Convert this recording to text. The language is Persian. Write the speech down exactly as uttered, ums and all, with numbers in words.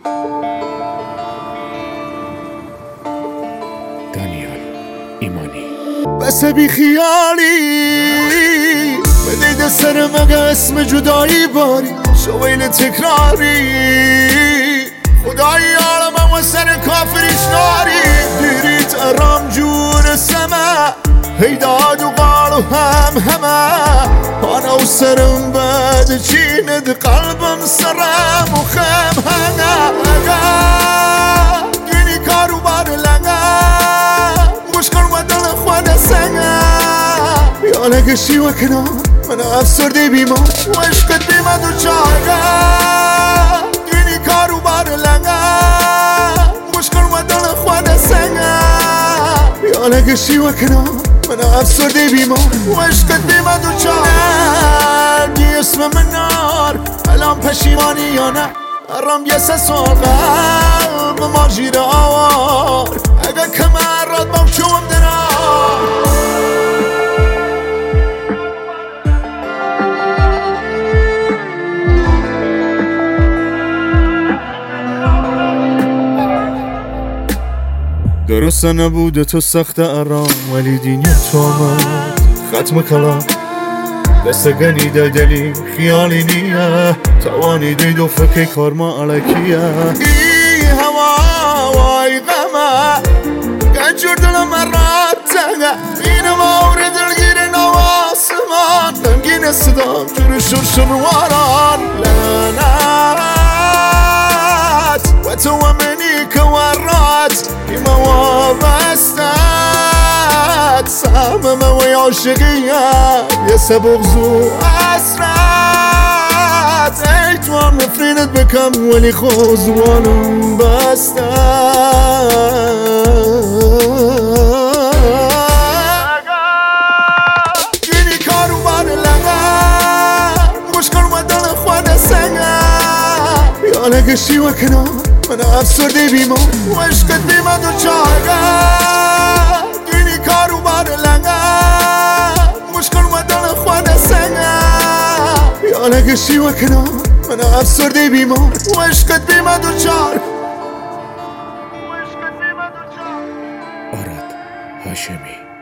دانیال ایمانی. بس بی خیالی بدید سر مگه اسم جدایی باری شویل تکراری خدایی عالمم و سر کافریش ناری دیریت ارام جور سما هیداد و قال و هم همه انا و سرم بد چیند قلبم سرم و خم هنگه گینی کارو بار لنگه مشکل و دل خود سنگه یا لگشی و کنار من افسرده بیمار و عشقت بیمار دو چاگه گینی کارو بار لنگه مشکل و دل خود سنگه یا لگشی و کنار من افسرده بیمار و عشقت بیمار دو چاگه اسم من نار الان پشیمانی یا نه ارام یه سه سال قلب ما جیره آوار اگه کمر راد بام چوم درار درسته نبوده تو سخت ارام ولی دینی تو آمد ختم کلام دست گنیده دلی خیالی نیه توانی دید و فکر کار ما علکیه ای هوا وای غمه گنجور دلم مرات تنگه این مورد دلگیر نو آسمان نمگین صدام جور شرشر واران لعنت و تو و منی که ورات ایما وابستت سهمم و عاشقیت یه سه بغض و حسرت ای تو هم نفرینت بکم ولی خوزوانم بستت گینی کارو بار لگه مشکل و دل خود سنگه یا لگشی و کنار من افسرده بیمار و عشقت بیمار دو چاگه گینی کارو بار لنگه مشکل و دل خود سنگه یا لگشی و کنار من افسرده بیمار و عشقت بیمار دو چاگه آراد هاشمی.